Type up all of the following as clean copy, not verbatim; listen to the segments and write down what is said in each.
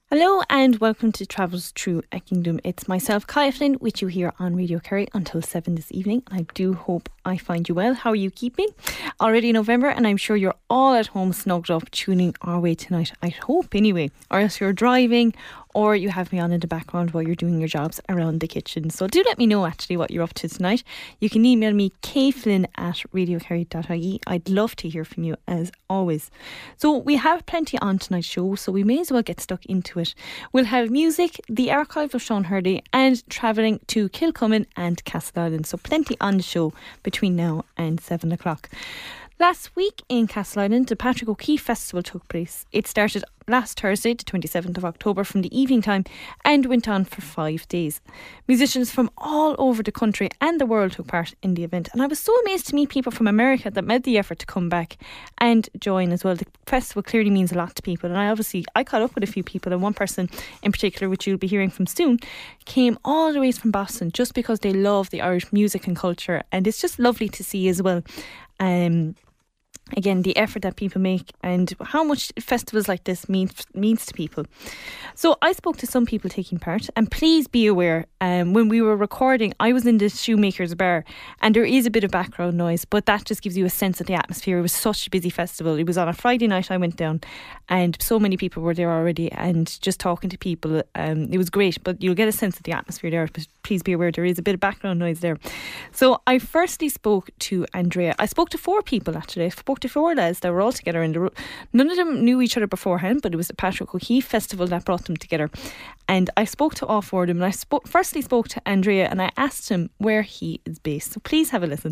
Hello and welcome to Travels Through a Kingdom. It's myself, Kaya Flynn, with you here on Radio Kerry until 7 this evening. I do hope I find you well. How are you keeping? Already November, and I'm sure you're all at home snugged up tuning our way tonight. I hope anyway. Or else you're driving or you have me on in the background while you're doing your jobs around the kitchen. So do let me know actually what you're up to tonight. You can email me kflynn@radiokerry.ie. I'd love to hear from you as always. So we have plenty on tonight's show, so we may as well get stuck into it. We'll have music, the archive of Sean Hurley, and travelling to Kilcummin and Castleisland. So plenty on the show between now and 7 o'clock. Last week in Castleisland, the Patrick O'Keeffe Festival took place. It started last Thursday, the 27th of October, from the evening time and went on for 5 days. Musicians from all over the country and the world took part in the event, and I was so amazed to meet people from America that made the effort to come back and join as well. The festival clearly means a lot to people, and I caught up with a few people, and one person in particular, which you'll be hearing from soon, came all the way from Boston just because they love the Irish music and culture, and it's just lovely to see as well. Again, the effort that people make and how much festivals like this means to people. So I spoke to some people taking part, and please be aware, when we were recording, I was in the Shoemaker's Bar, and there is a bit of background noise, but that just gives you a sense of the atmosphere. It was such a busy festival. It was on a Friday night I went down, and so many people were there already, and just talking to people, it was great, but you'll get a sense of the atmosphere there. But please be aware, there is a bit of background noise there. So I firstly spoke to Andrea. I spoke to 4 people actually. I spoke to 4 lads that were all together in the room. None of them knew each other beforehand, but it was the Patrick O'Keeffe Festival that brought them together. And I spoke to all 4 of them, and I firstly spoke to Andrea, and I asked him where he is based. So please have a listen.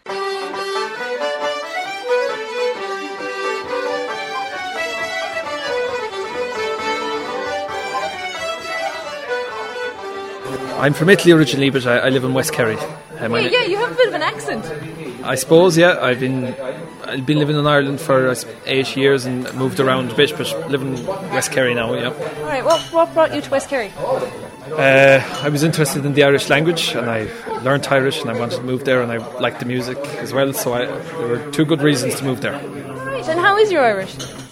I'm from Italy originally, but I live in West Kerry. Yeah, you have a bit of an accent. I suppose, yeah. I've been living in Ireland for 8 years and moved around a bit, but live in West Kerry now, yeah. Alright, what brought you to West Kerry? I was interested in the Irish language, and I learned Irish, and I wanted to move there, and I liked the music as well, so there were 2 good reasons to move there. Right, and how is your Irish?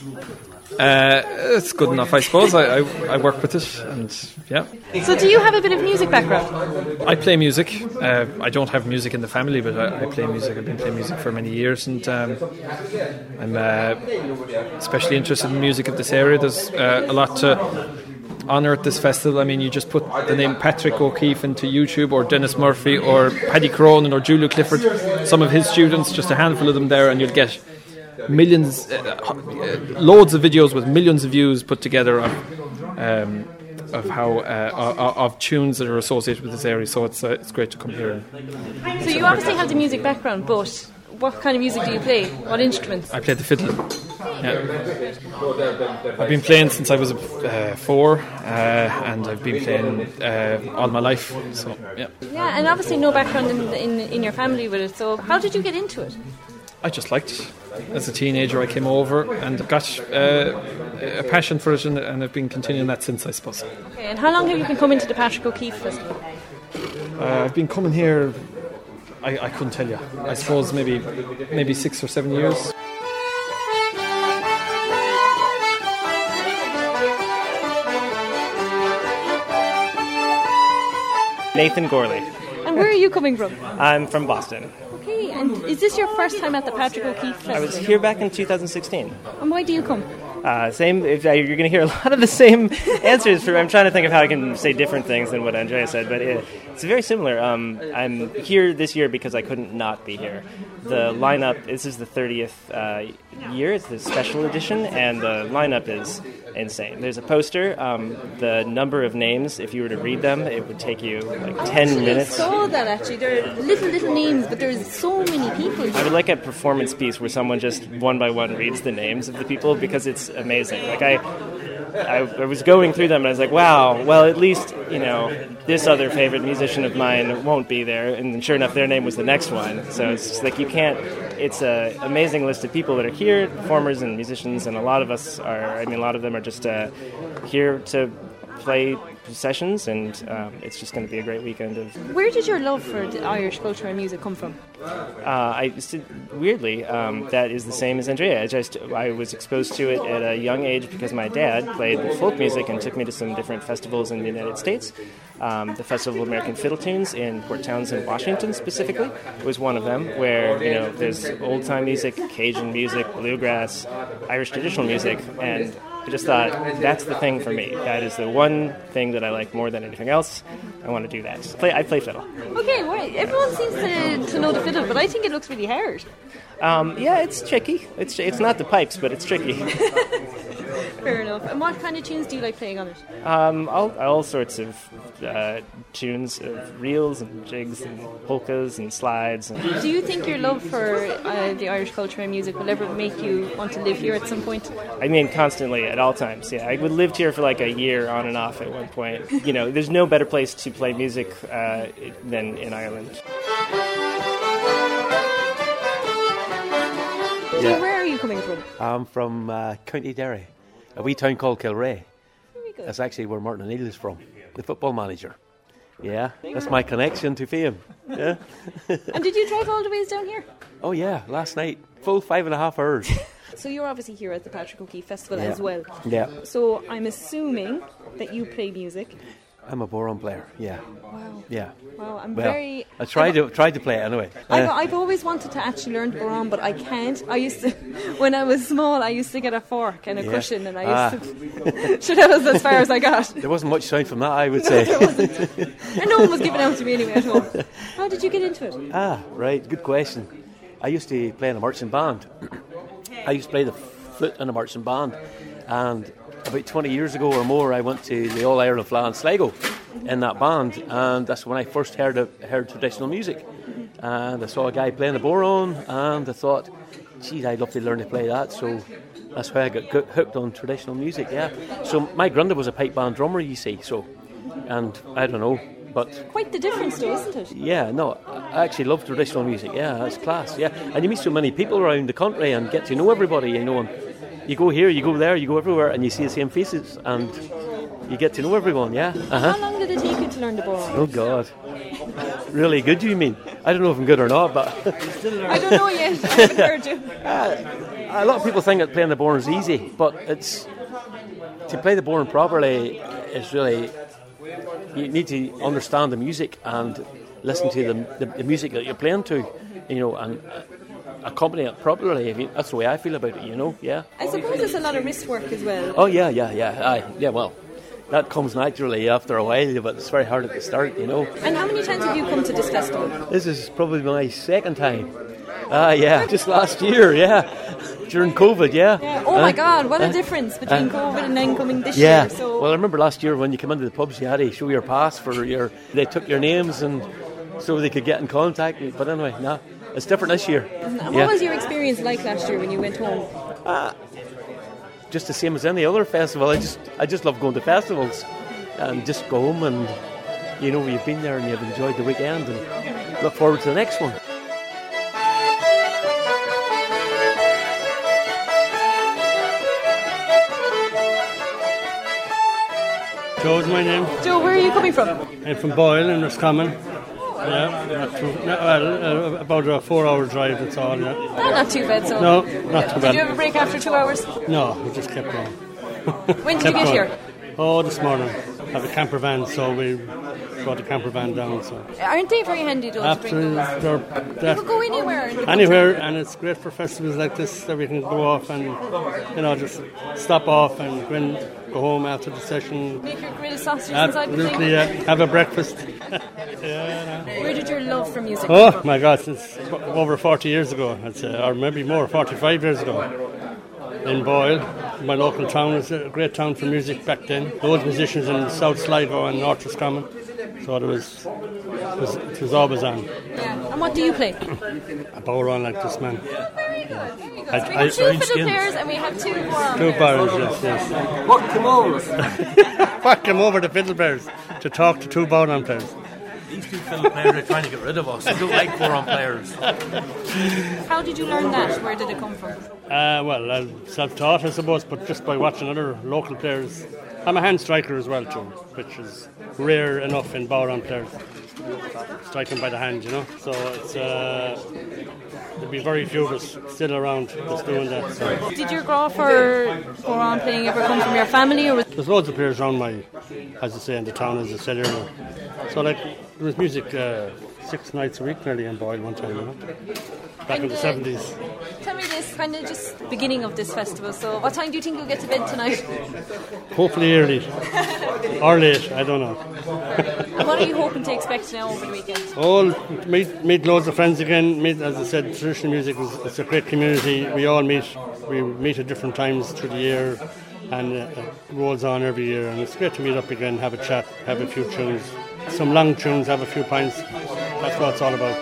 It's good enough, I suppose. I work with it, and yeah. So do you have a bit of music background? I play music. I don't have music in the family, but I play music. I've been playing music for many years, and I'm especially interested in music of this area. There's a lot to honour at this festival. I mean, you just put the name Patrick O'Keeffe into YouTube, or Dennis Murphy, or Paddy Cronin, or Julia Clifford, some of his students, just a handful of them there, and you'll get millions, loads of videos with millions of views put together of tunes that are associated with this area. So it's great to come here. So you obviously have the music background, but what kind of music do you play? What instruments? I play the fiddle. Yeah. I've been playing since I was 4, and I've been playing all my life. So yeah. Yeah, and obviously no background in your family with it. So how did you get into it? I just liked it. As a teenager, I came over and got a passion for it, and I've been continuing that since, I suppose. Okay, and how long have you been coming to the Patrick O'Keeffe Festival? I've been coming here, I couldn't tell you. I suppose maybe 6 or 7 years. Nathan Gorley. And where are you coming from? I'm from Boston. Okay, and is this your first time at the Patrick O'Keeffe Festival? I was here back in 2016. And why do you come? Same. You're going to hear a lot of the same answers. I'm trying to think of how I can say different things than what Andrea said, but it's very similar. I'm here this year because I couldn't not be here. The lineup. This is the 30th year. It's the special edition, and the lineup is insane. There's a poster. The number of names, if you were to read them, it would take you like 10 minutes. I saw that actually. There are little names, but there's so many people. I would like a performance piece where someone just one by one reads the names of the people, because it's amazing. Like I was going through them and I was like, wow, well, at least, this other favorite musician of mine won't be there. And sure enough, their name was the next one. So it's just like it's an amazing list of people that are here, performers and musicians, and a lot of them are just here to play sessions, and it's just going to be a great weekend of. Where did your love for the Irish culture and music come from? Weirdly, that is the same as Andrea. I was exposed to it at a young age because my dad played folk music and took me to some different festivals in the United States. The Festival of American Fiddle Tunes in Port Townsend, Washington, specifically, was one of them, where there's old-time music, Cajun music, bluegrass, Irish traditional music, and I just thought, that's the thing for me. That is the one thing that I like more than anything else. I want to do that. I play fiddle. Okay, well, everyone seems to know the fiddle, but I think it looks really hard. Yeah, it's tricky. It's not the pipes, but it's tricky. Fair enough. And what kind of tunes do you like playing on it? All sorts of tunes, of reels and jigs and polkas and slides. Do you think your love for the Irish culture and music will ever make you want to live here at some point? I mean, constantly, at all times, yeah. I lived here for like a year on and off at one point. There's no better place to play music than in Ireland. So where are you coming from? I'm from County Derry, a wee town called Kilray. Very good. That's actually where Martin O'Neill is from, the football manager. Yeah, that's my connection to fame. Yeah. And did you drive all the ways down here? Oh yeah, last night, full 5.5 hours. So you're obviously here at the Patrick O'Keefe Festival as well. Yeah. So I'm assuming that you play music. I'm a bodhrán player. Yeah. Wow. Yeah. Wow, I tried to play it anyway. I've always wanted to actually learn the bodhrán, but I can't. I used to, when I was small, I used to get a fork and a cushion, and I used to. Sure, that was as far as I got. There wasn't much sound from that, I would say. There wasn't. And no one was giving out to me anyway at home. How did you get into it? Right. Good question. I used to play in a marching band. I used to play the flute in a marching band, and about 20 years ago or more, I went to the All Ireland Fleadh and Sligo in that band, and that's when I first heard traditional music. And I saw a guy playing the bodhrán, and I thought, geez, I'd love to learn to play that. So that's how I got hooked on traditional music. Yeah. So my granddad was a pipe band drummer, you see. So, and I don't know, but quite the difference, though, isn't it? Yeah. No, I actually love traditional music. Yeah, that's class. Yeah, and you meet so many people around the country and get to know everybody. And you go here, you go there, you go everywhere, and you see the same faces, and you get to know everyone, yeah. How long did it take you to learn the bodhrán? Oh, God. Really good, you mean? I don't know if I'm good or not, but... I don't know yet. I haven't heard you. A lot of people think that playing the bodhrán is easy, but to play the bodhrán properly, it's really... You need to understand the music and listen to the music that you're playing to, and... accompany it properly. That's the way I feel about it, yeah. I suppose there's a lot of wrist work as well. Oh, yeah. Well, that comes naturally after a while, but it's very hard at the start, And how many times have you come to this festival? This is probably my second time. Just last year, during COVID, Oh my God, what a difference between COVID and then coming this year. So. Well, I remember last year when you came into the pubs, you had to show your pass they took your names and so they could get in contact. But anyway, it's different this year. What was your experience like last year when you went home? Just the same as any other festival. I just love going to festivals and just go home and you've been there and you've enjoyed the weekend and look forward to the next one. Joe's my name. Joe, where are you coming from? I'm from Boyle in Roscommon. About a 4-hour drive, that's all, yeah. Not too bad, so. No, not too bad. Did you have a break after 2 hours? No, we just kept going. When did you get here? Oh, this morning. I have a camper van, so we brought the camper van down. So. Aren't they very handy, those? Absolutely. You could go anywhere. Anywhere, and it's great for festivals like this that we can go off and, just stop off and go home after the session. Make your grilled sausages inside the thing. Absolutely, yeah. Have a breakfast. Where did your love for music come from? Oh, my God, since over 40 years ago, I'd say, or maybe more, 45 years ago. In Boyle, my local town was a great town for music back then. Loads of musicians in South Sligo and North Roscommon, so it was always on. Yeah. And what do you play? A bodhrán like this man. Very good. We have 2 fiddle players and we have 2 bodhrán. 2 bodhrán, yes. What came over the fiddle players to talk to 2 bodhrán players. These two fiddle players are trying to get rid of us. They don't like four-on players. How did you learn that? Where did it come from? Self-taught, I suppose, but just by watching other local players. I'm a hand striker as well, too, which is rare enough in bow-round players. Striking by the hand, you know. So it's there'd be very few of us still around just doing that. So. Did your growth or go on playing ever come from your family, or was There's loads of players around as I say, in the town, as I said earlier. So like there was music 6 nights a week nearly in Boyle one time, you know. Back in the 70s. Tell me this, kind of just the beginning of this festival. So what time do you think you'll get to bed tonight? Hopefully early or late, I don't know. And what are you hoping to expect now over the weekend? Meet loads of friends again. As I said, traditional music it's a great community. We all meet. We meet at different times through the year, and it rolls on every year. And it's great to meet up again, have a chat, have a few tunes, some long tunes, have a few pints. That's what it's all about.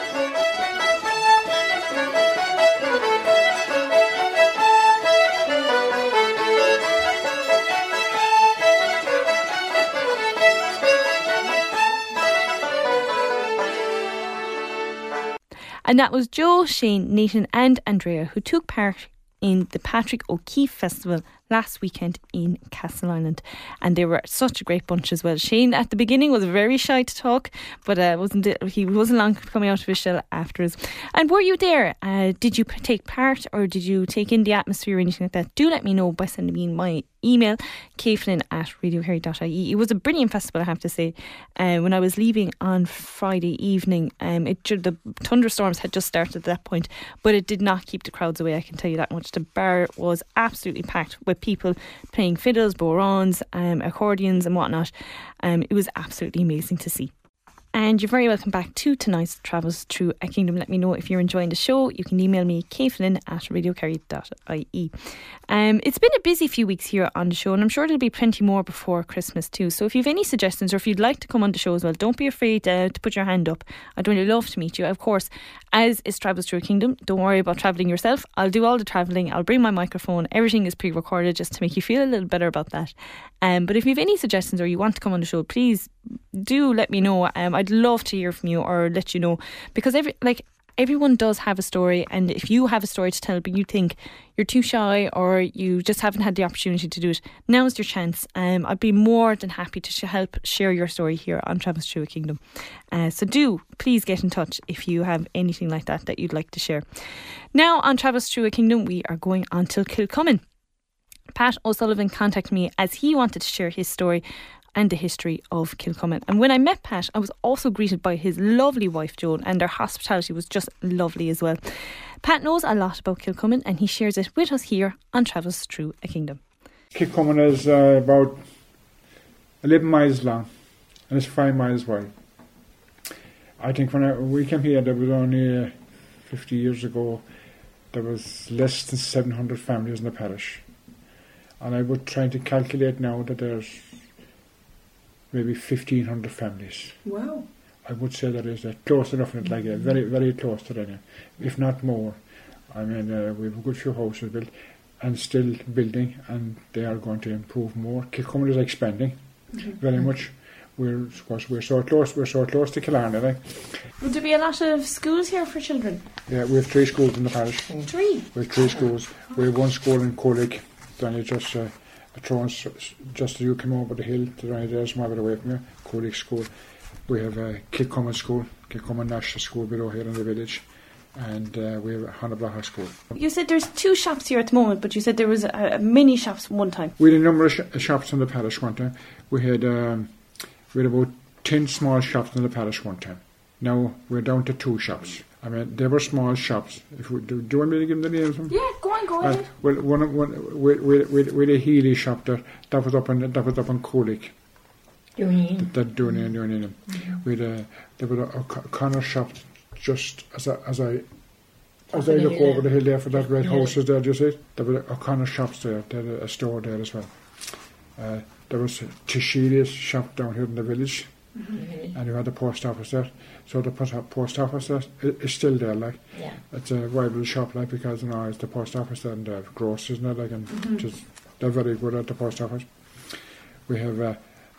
And that was Joe, Shane, Nathan and Andrea, who took part in the Patrick O'Keefe Festival last weekend in Castleisland, and they were such a great bunch as well. Shane at the beginning was very shy to talk, but he wasn't long coming out of his shell afterwards. And were you there? Did you take part, or did you take in the atmosphere or anything like that? Do let me know by sending me my email, kflynn@radiokerry.ie. It was a brilliant festival, I have to say. When I was leaving on Friday evening, the thunderstorms had just started at that point, but it did not keep the crowds away, I can tell you that much. The bar was absolutely packed with people playing fiddles, bodhráns, accordions and whatnot. It was absolutely amazing to see. And you're very welcome back to tonight's Travels Through a Kingdom. Let me know if you're enjoying the show. You can email me, kflynn@radiokerry.ie. It's been a busy few weeks here on the show, and I'm sure there'll be plenty more before Christmas too. So if you have any suggestions, or if you'd like to come on the show as well, don't be afraid to put your hand up. I'd really love to meet you. Of course, as is Travels Through a Kingdom, don't worry about travelling yourself. I'll do all the travelling. I'll bring my microphone. Everything is pre-recorded just to make you feel a little better about that. But if you have any suggestions or you want to come on the show, please do let me know. I'd love to hear from you or let you know, because everyone does have a story, and if you have a story to tell but you think you're too shy or you just haven't had the opportunity to do it, now's your chance. I'd be more than happy to help share your story here on Travels Through a Kingdom. So do please get in touch if you have anything like that you'd like to share. Now on Travels Through a Kingdom, we are going on to Kilcummin. Pat O'Sullivan contacted me as he wanted to share his story and the history of Kilcummin. And when I met Pat, I was also greeted by his lovely wife Joan, and their hospitality was just lovely as well. Pat knows a lot about Kilcummin, and he shares it with us here on Travels Through a Kingdom. Kilcummin is about 11 miles long and it's 5 miles wide. I think when we came here, there was only 50 years ago, there was less than 700 families in the parish. And I would try to calculate now that there's maybe 1,500 families. Wow. I would say that is close enough, very, very close to that, if not more. I mean, we have a good few houses built and still building, and they are going to improve more. Kilcummin is expanding very much. We're so close to Killarney. Would there be a lot of schools here for children? Yeah, we have 3 schools in the parish. 3? We have 3 schools. We have 1 school in Colig, then you just as you come over the hill to the small bit away from here, Colig School. We have a Kilcummin School, Kilcummin National School below here in the village, and we have a Hannibal School. You said there's 2 shops here at the moment, but you said there was many shops one time. We had a number of shops in the parish one time. We had about 10 small shops in the parish one time. Now we're down to 2 shops. I mean, they were small shops. If we, do you want me to give them the names? Yeah, go ahead. Well, with a Healy shop there, that was up on Colig. Doing. There was a Connor shop just as I look over the hill there for that red houses there. Do you see it? There was a Connor shops there. There was a store there as well. There was Tishili's shop down here in the village. And you had the post office there. So the post office there is still there, It's a viable shop, because it's the post office there, and they have groceries and that, they're very good at the post office. We have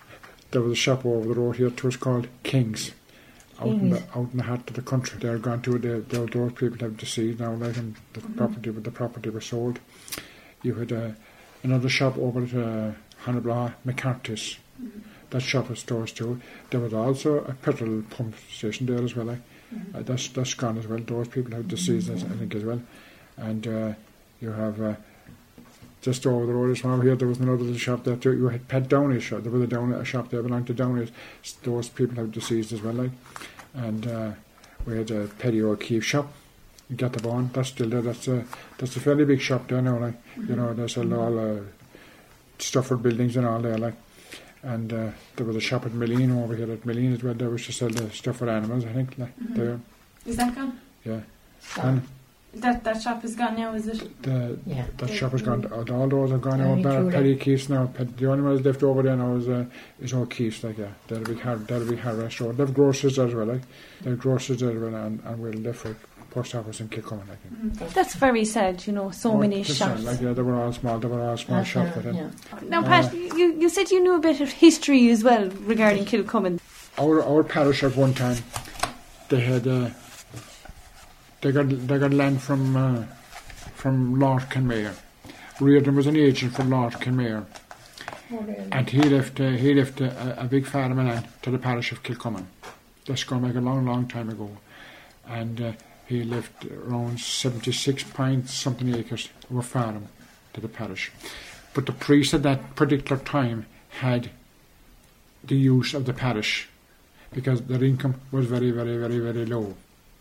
there was a shop over the road here. It was called King's. Out in the heart of the country. They're gone to those people have deceased now, like, and the property was sold. You had another shop over at Hannibal McCarthy's. That shop has stores too. There was also a petrol pump station there as well. Like. That's gone as well. Those people have deceased, I think, as well. And you have just over the road from over here, there was another little shop there too. You had Pat Downey's shop. There was a shop there belonged to Downey's. Those people have deceased as well. Like. And we had a Paddy O'Keefe shop in Gattabone. That's still there. That's a fairly big shop there now. Like. You know, they sell all Stafford buildings and all there. Like. And there was a shop at Meline over here at Meline as well. There was to sell the stuff for animals, I think. Like, there. Is that gone? Yeah. And that shop is gone now, is it? That shop is gone. All those are gone now. Paddy O'Keefe's now. The only one that's left over there now is O'Keefe's. Like, yeah. That'll be hard restaurant. They have groceries as well. Like, they have groceries as well, and we're left for post office in Kilcommon. Like. That's very sad, you know. So many shops. Like, yeah, they were all small shops. Yeah. Now, Pat, you said you knew a bit of history as well regarding Kilcommon. Our parish at one time, they had they got land from Lord Kenmare. Reardon was an agent for Lord Kenmare, and he left a big farm of land to the parish of Kilcommon. That's gone back a long time ago, and he left around 76 point something acres of a farm to the parish. But the priest at that particular time had the use of the parish because their income was very low.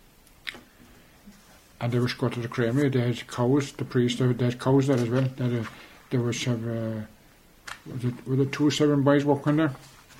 And they was go to the creamery. They had cows. The priest they had cows there as well. There was were the 2 7 boys working there.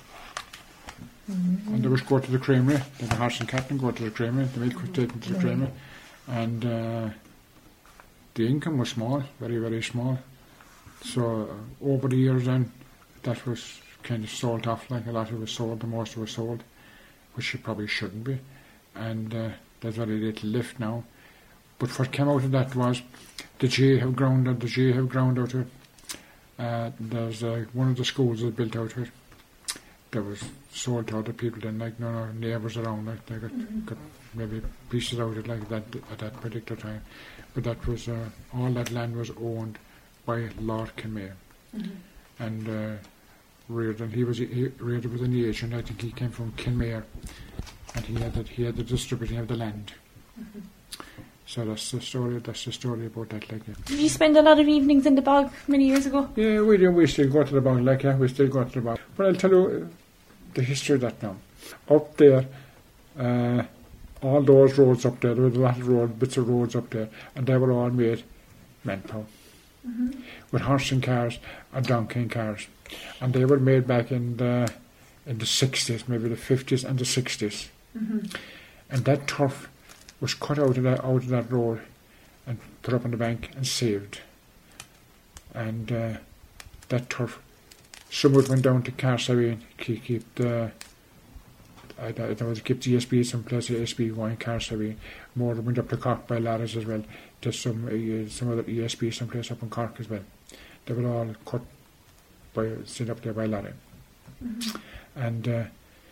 And they was go to the creamery. They had a horse and cat and go to the creamery. The milk was taken to the creamery, and the income was small, very small. So over the years, then that was kind of sold off. Like, a lot of it was sold. The most of it was sold, which it probably shouldn't be. And there's very little left now. But what came out of that was the GA have ground out of it. There's one of the schools that built out of it. That was sold to other people then, like, no neighbours around, like, they got maybe pieces out of it like that at that particular time. But that was all that land was owned by Lord Kenmare. And Reardon, Reardon was an agent. I think he came from Kenmare, and he had the distributing of the land. So that's the story about that. Like, yeah. Did you spend a lot of evenings in the bog many years ago? Yeah, we do. We still go to the bog. Like, yeah, we still go to the bog. But I'll tell you the history of that now. Up there, all those roads up there, there was a lot of bits of roads up there, and they were all made manpower with horse and cars or donkey and cars, and they were made back in the 60s, maybe the 50s and the 60s, and that turf was cut out of that road and put up on the bank and saved. And that turf, some of it went down to Carsaway and keep the ESB, some place of ESB going Carsaway. More went up to Cork by ladders as well. There's some other ESB someplace up in Cork as well. They were all cut sent up there by ladder. And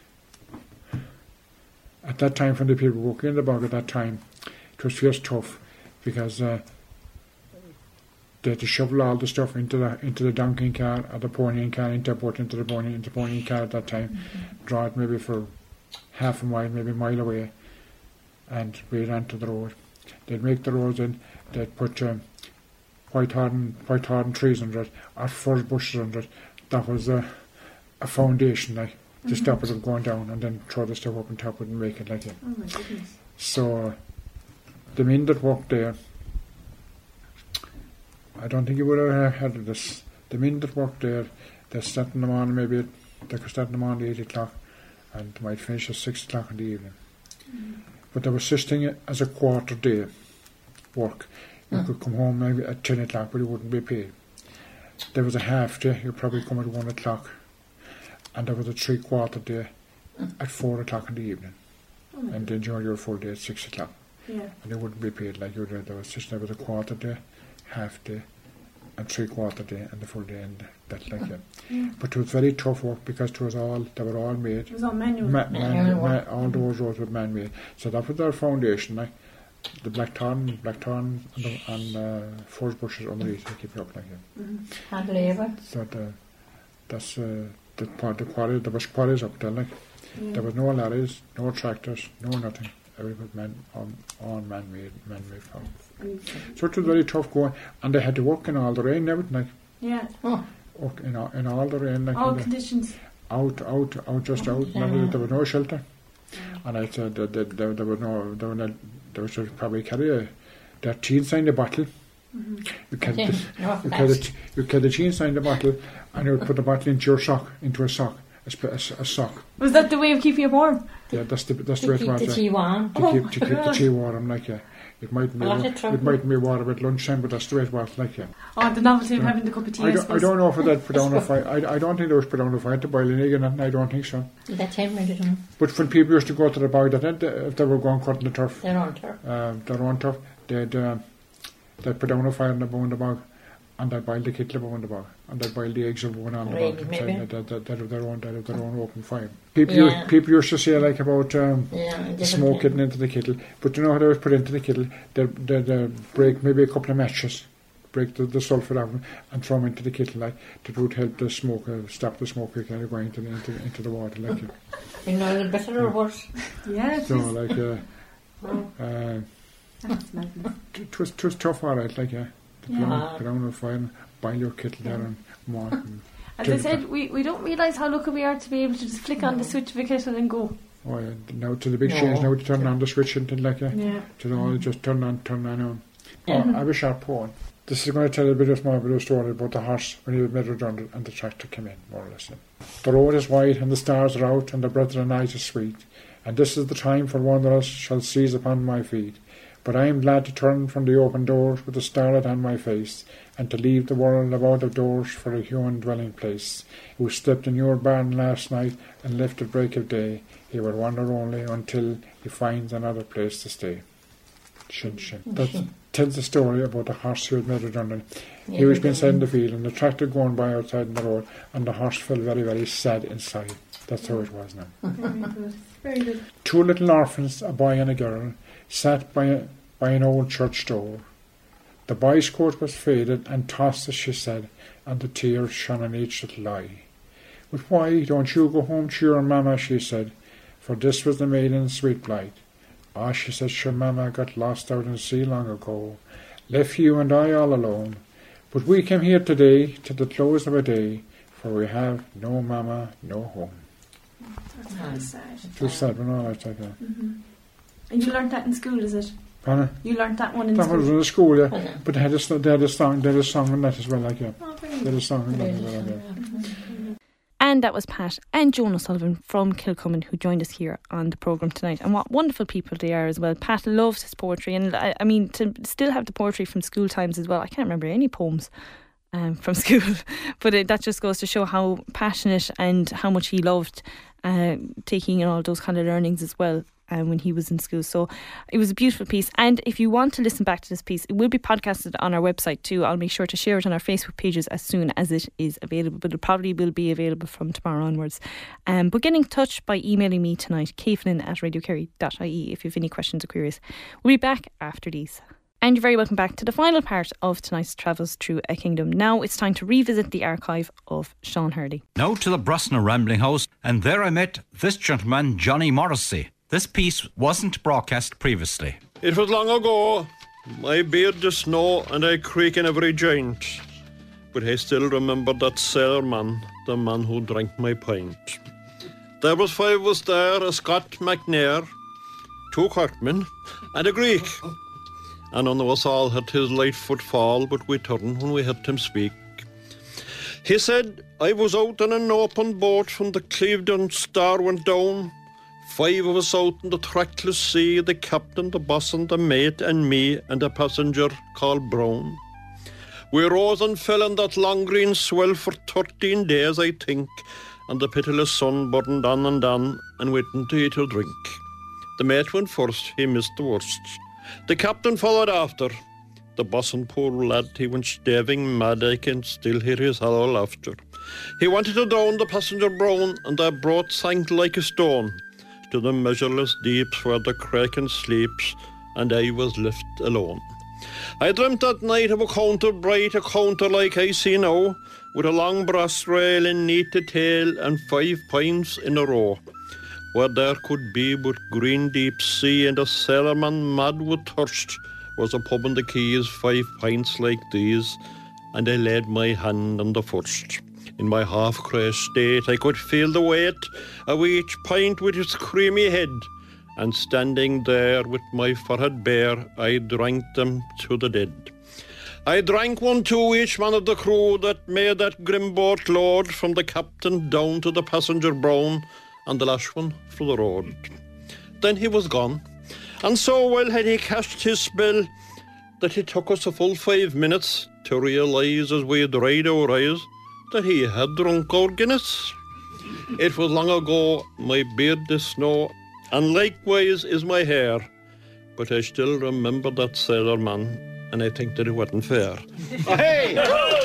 at that time, when the people working in the bog at that time, it was fierce tough because they had to shovel all the stuff into the donkey car or the pony car, into the pony car at that time, draw it maybe for half a mile, maybe a mile away, and we ran to the road. They'd make the roads in, they'd put white thorn trees under it, or furze bushes under it. That was a foundation, like, to stop it from going down, and then throw the stuff up on top of it and make it like that. Oh my goodness. So the men that worked there, I don't think you would have heard of this. The men that worked there, they start in the morning, maybe they could start in the morning at 8 o'clock and they might finish at 6 o'clock in the evening. But there was such thing as a quarter day work. You could come home maybe at 10 o'clock, but you wouldn't be paid. There was a half day, you'd probably come at 1 o'clock. And there was a 3/4 day at 4 o'clock in the evening. And then you had your full day at 6 o'clock. Yeah. And they wouldn't be paid like you did. There was a quarter day, half day, and 3/4 day and the full day and that like that. But it was very tough work because they were all made. It was all manual. All those roads were man-made. So that was their foundation, like the blackthorn and furze bushes underneath to keep it up like that. Hard labour. So that's the quarry. There was quarries up there, like there was no lorries, no tractors, no nothing. Everything on man-made farm. So it was very tough going, and they had to work in all the rain and everything, like. Yeah. Work in all the rain, like. All conditions. Out, just out. Yeah. There was no shelter, and I said that there was no. There was probably carry their cheese in the bottle. You carry the cheese in the bottle, and you would put the bottle into a sock. A sock. Was that the way of keeping it warm? Yeah, that's the way it was. To keep the tea warm. To keep the tea warm, like it might be water at lunchtime, but that's the way it was, like Oh, the novelty of having the cup of tea. I don't know if that put down a fire. I don't think they was put down a fire to boil an egg, and I don't think so. That's him, I don't know. But when people used to go to the bog, if they were going cutting the turf, their own turf, they'd put down a fire in the bog. And they'd boil the kettle above in the bog, and they'd boil the eggs above on the bog. That of their own open fire. People used to say like about the smoke getting into the kettle, but you know how they was put into the kettle? They'd break maybe a couple of matches, break the sulphur out and throw them into the kettle, like that would help the smoke, stop the smoke kind of going into the water, like. You know, the better or worse. Yeah. So like, it was tough, all right, like Put on the fire and boil your kettle there and more. As I said, we don't realise how lucky we are to be able to just flick on the switch of a kettle and go. Oh yeah, now to the big change now to turn on the switch and like that. Yeah. To all just turn on. I have a sharp point. This is going to tell a bit of story about the horse when he was made redundant and the tractor came in, more or less. The road is wide and the stars are out and the breath of the night is sweet. And this is the time for wanderers shall seize upon my feet. But I am glad to turn from the open doors with the starlight on my face, and to leave the world of out of doors for a human dwelling place. Who slept in your barn last night and left at break of day, he will wander only until he finds another place to stay. Shin shin. That tells the story about the horse who was made redundant. He was being set in the field, and the tractor going by outside in the road, and the horse felt very, very sad inside. That's how it was now. Very good. Very good. Two little orphans, a boy and a girl, sat by an old church door. The boy's coat was faded and tossed, as she said, and the tears shone on each little eye. But why don't you go home to your mamma, she said, for this was the maiden's sweet blight. Ah, she said, sure mamma got lost out in the sea long ago, left you and I all alone. But we came here today, to the close of a day, for we have no mamma, no home. That's very sad. Too sad when all that's like that. And you learnt that in school, is it? Pardon? You learnt that one in school? That was in the school, yeah. But they had a song on that as well, like, yeah. Oh, they had a song on that as well, like, yeah. And that was Pat and Joan O'Sullivan from Kilcummin who joined us here on the programme tonight. And what wonderful people they are as well. Pat loves his poetry, and I mean, to still have the poetry from school times as well. I can't remember any poems from school, but that just goes to show how passionate and how much he loved taking in all those kind of learnings as well. When he was in school. So it was a beautiful piece, and if you want to listen back to this piece, it will be podcasted on our website too. I'll make sure to share it on our Facebook pages as soon as it is available, but it probably will be available from tomorrow onwards. But get in touch by emailing me tonight, kflynn@radiokerry.ie, if you have any questions or queries. We'll be back after these. And you're very welcome back to the final part of tonight's Travels Through a Kingdom. Now it's time to revisit the archive of Sean Hurley. Now to the Brosna Rambling House, and there I met this gentleman, Johnny Morrissey. This piece wasn't broadcast previously. It was long ago. My beard the snow and I creak in every joint. But I still remember that sailor man, the man who drank my pint. There was 5 of us there, a Scot McNair, 2 Corkmen and a Greek. And none of us all had his light foot fall, but we turned when we heard him speak. He said, I was out on an open boat when the Clevedon Star went down. 5 of us out in the trackless sea, the captain, the bosun, the mate and me and a passenger called Brown. We rose and fell in that long green swell for 13 days, I think, and the pitiless sun burned on and we didn't eat or drink. The mate went first, he missed the worst. The captain followed after. The bosun poor lad, he went staving mad, I can still hear his hollow laughter. He wanted to drown the passenger brown, and our boat sank like a stone to the measureless deeps where the kraken sleeps, and I was left alone. I dreamt that night of a counter bright, a counter like I see now, with a long brass rail and neat to tail, and 5 pints in a row. Where there could be but green deep sea, and a sailorman mad with thirst, was a pub in the quays, 5 pints like these, and I laid my hand on the first. In my half-crazed state I could feel the weight of each pint with its creamy head, and standing there with my forehead bare, I drank them to the dead. I drank 1 to each man of the crew that made that grim boat load, from the captain down to the passenger brown, and the last one for the road. Then he was gone, and so well had he cast his spell that it took us a full 5 minutes to realise as we dried our eyes that he had drunk our Guinness. It was long ago, my beard is snow, and likewise is my hair, but I still remember that sailor man, and I think that it wasn't fair. Hey!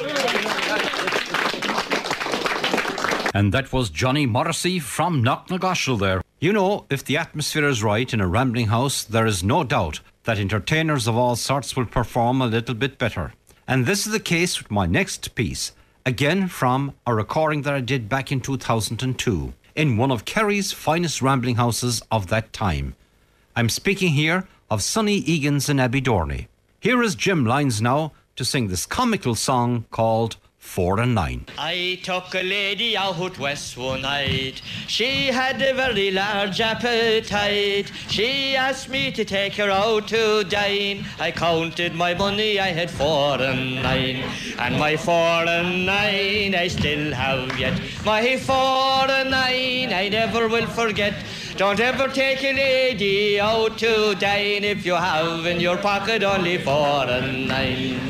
And that was Johnny Morrissey from Knocknagoshel there. You know, if the atmosphere is right in a rambling house, there is no doubt that entertainers of all sorts will perform a little bit better. And this is the case with my next piece, again from a recording that I did back in 2002, in one of Kerry's finest rambling houses of that time. I'm speaking here of Sonny Egan's in Abbydorney. Here is Jim Lyons now to sing this comical song called 4 and 9. I took a lady out west one night. She had a very large appetite. She asked me to take her out to dine. I counted my money, I had 4 and 9. And my 4 and 9 I still have yet. My 4 and 9 I never will forget. Don't ever take a lady out to dine if you have in your pocket only 4 and 9.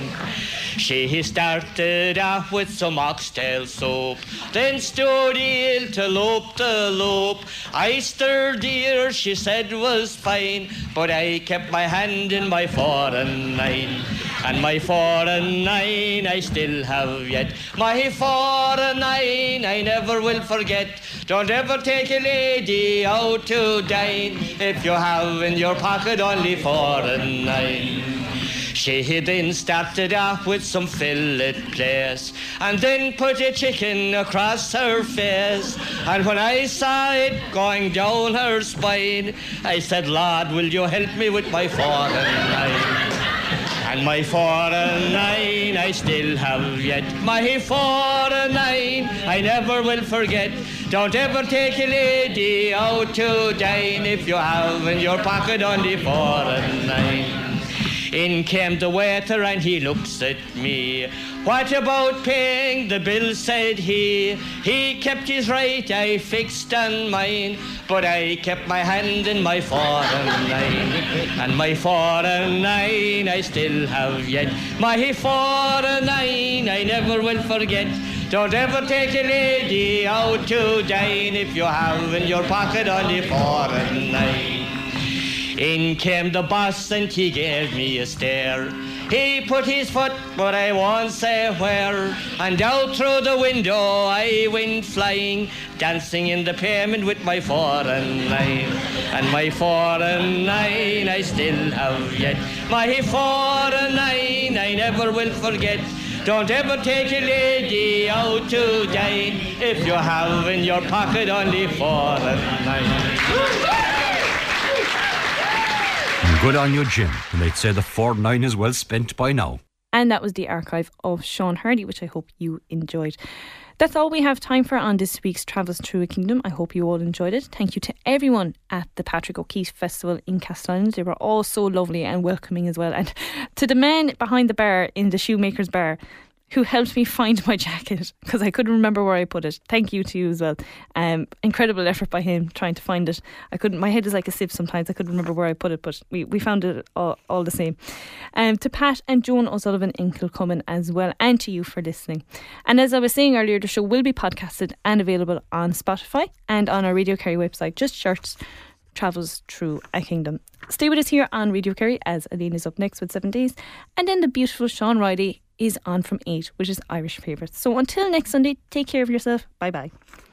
She started off with some oxtail soup, then stewed eel to lope. I stirred deer, she said was fine, but I kept my hand in my 4 and 9. And my 4 and 9 I still have yet. My 4 and 9 I never will forget. Don't ever take a lady out to dine if you have in your pocket only 4 and 9. She then started off with some fillet place, and then put a chicken across her face. And when I saw it going down her spine, I said, Lord, will you help me with my 4 and 9? And my 4 and 9 I still have yet. My 4 and 9 I never will forget. Don't ever take a lady out to dine if you have in your pocket only 4 and 9. In came the waiter and he looks at me. What about paying the bill, said he. He kept his right, I fixed on mine, but I kept my hand in my 4 and 9. And my 4 and 9 I still have yet. My 4 and 9 I never will forget. Don't ever take a lady out to dine if you have in your pocket only 4 and 9. In came the boss and he gave me a stare. He put his foot, but I won't say where, and out through the window I went flying, dancing in the pavement with my 4 and 9. And my 4 and 9 I still have yet. My 4 and 9 I never will forget. Don't ever take a lady out to dine if you have in your pocket only 4 and 9. Good on you, Jim. And they'd say the 4 and 9 is well spent by now. And that was the archive of Sean Hardy, which I hope you enjoyed. That's all we have time for on this week's Travels Through a Kingdom. I hope you all enjoyed it. Thank you to everyone at the Patrick O'Keefe Festival in Castellan. They were all so lovely and welcoming as well. And to the man behind the bar in the Shoemaker's Bar who helped me find my jacket because I couldn't remember where I put it. Thank you to you as well. Incredible effort by him trying to find it. My head is like a sieve sometimes. I couldn't remember where I put it, but we found it all the same. To Pat and Joan O'Sullivan in Kilcummin as well, and to you for listening. And as I was saying earlier, the show will be podcasted and available on Spotify and on our Radio Kerry website. Just travels through a kingdom. Stay with us here on Radio Kerry as Aline is up next with 7 Days, and then the beautiful Sean Riley is on from 8, which is Irish Favourites. So until next Sunday, take care of yourself. Bye bye.